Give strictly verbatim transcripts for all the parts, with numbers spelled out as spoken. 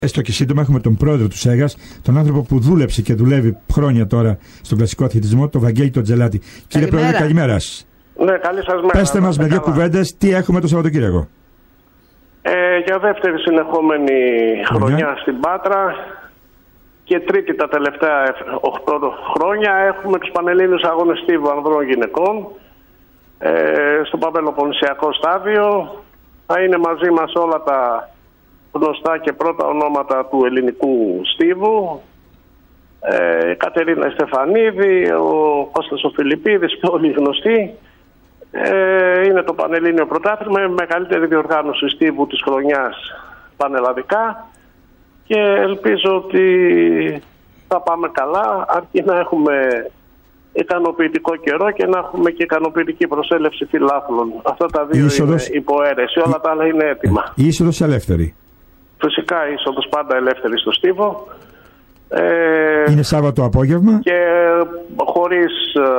Έστω και σύντομα έχουμε τον πρόεδρο του ΣΕΓΑΣ, τον άνθρωπο που δούλεψε και δουλεύει χρόνια τώρα στον κλασικό αθλητισμό, τον Βαγγέλη τον Τζελάτη. Καλημέρα. Κύριε Πρόεδρε, καλημέρα σας. Ναι, καλή σας μέρα. Πέστε μας με δύο κουβέντες τι έχουμε το Σαββατοκύριακο. Ε, για δεύτερη συνεχόμενη χρονιά, χρονιά στην Πάτρα και τρίτη τα τελευταία οκτώ χρόνια έχουμε τους Πανελλήνιους Αγώνες Στίβου Ανδρών Γυναικών ε, στο Παπελοποννησιακό στάδιο. Θα είναι μαζί μας όλα τα γνωστά και πρώτα ονόματα του ελληνικού στίβου. Ε, η Κατερίνα Στεφανίδη, ο Κώστας ο Φιλιππίδης, όλοι γνωστοί. Ε, είναι το Πανελλήνιο Πρωτάθλημα, η μεγαλύτερη διοργάνωση στίβου της χρονιάς πανελλαδικά και ελπίζω ότι θα πάμε καλά, αρκεί να έχουμε ικανοποιητικό καιρό και να έχουμε και ικανοποιητική προσέλευση φιλάθλων. Αυτά τα δύο είσοδος... είναι υποαίρεση, όλα η... τα άλλα είναι έτοιμα. Η είσοδος ελεύθερη. Φυσικά η είσοδος πάντα ελεύθερη στο στίβο. Ε, είναι Σάββατο απόγευμα. Και χωρίς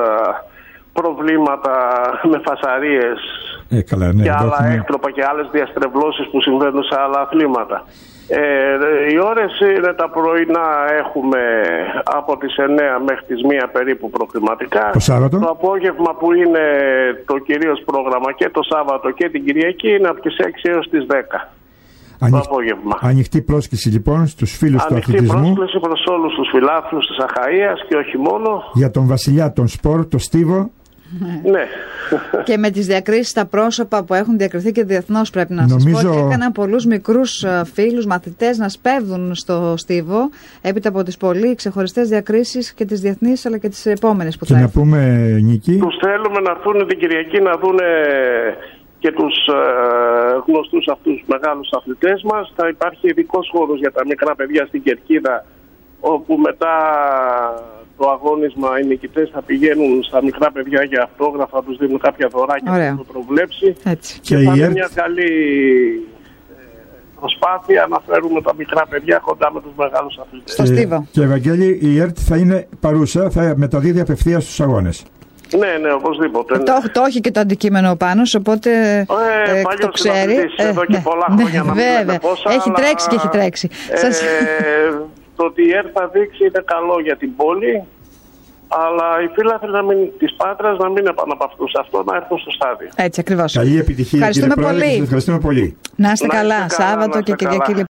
προβλήματα με φασαρίες ε, καλά, ναι, και άλλα έχουμε... έκτροπα και άλλες διαστρεβλώσεις που συμβαίνουν σε άλλα αθλήματα. Ε, οι ώρες είναι τα πρωινά, έχουμε από τις εννιά μέχρι τις μία περίπου προκριματικά. Το Σάββατο. Το απόγευμα που είναι το κυρίως πρόγραμμα και το Σάββατο και την Κυριακή είναι από τις έξι έως τις δέκα. Ανοιχ... Το απόγευμα. Ανοιχτή πρόσκληση λοιπόν στους φίλους Ανοιχτή του αθλητισμού. Ανοιχτή πρόσκληση προς όλους τους φιλάθλους της Αχαΐας και όχι μόνο. Για τον βασιλιά των σπορ, το στίβο. Ναι. Και με τις διακρίσεις στα πρόσωπα που έχουν διακριθεί και διεθνώς πρέπει να Νομίζω... σας πω ότι έκαναν πολλούς μικρούς φίλους, μαθητές να σπέβδουν στο στίβο έπειτα από τις πολύ ξεχωριστές διακρίσεις και τις διεθνείς αλλά και τις επόμενες που και θα να πούμε, Νίκη, τους θέλουμε να έρθουν την Κυριακή να δουν και τους ε, γνωστούς αυτούς μεγάλους αθλητές μας. Θα υπάρχει ειδικός χώρος για τα μικρά παιδιά στην Κερκίδα, όπου μετά το αγώνισμα οι νικητές θα πηγαίνουν στα μικρά παιδιά για αυτόγραφα, τους δίνουν κάποια δωράκια που το προβλέψει. Έτσι. Και, και θα είναι ΕΡΤ... μια καλή προσπάθεια να φέρουμε τα μικρά παιδιά κοντά με τους μεγάλους αθλητές. Στο στίβο. Και Ευαγγέλη, η ΕΡΤ θα είναι παρούσα, θα μεταδίδει απευθείας στους αγώνες. Ναι, ναι, οπωσδήποτε. Ναι. Το, το έχει και το αντικείμενο πάνω, οπότε ε, ε, το ξέρει. Ε, εδώ και ναι, πολλά ναι, χρόνια να βέβαια. πόσα, έχει αλλά, τρέξει και έχει τρέξει. Ε, Σας... Το ότι η ΕΡΤ θα δείξει είναι καλό για την πόλη, αλλά οι φίλαθλοι της Πάτρας να μην επαναπαυθούν σε αυτό, να έρθουν στο στάδιο. Έτσι ακριβώς. Καλή επιτυχία, ευχαριστούμε κύριε Πρόεδρε, πολύ. Ευχαριστούμε πολύ. Να είστε να καλά, είστε καλά Σάββατο και Κυριακή.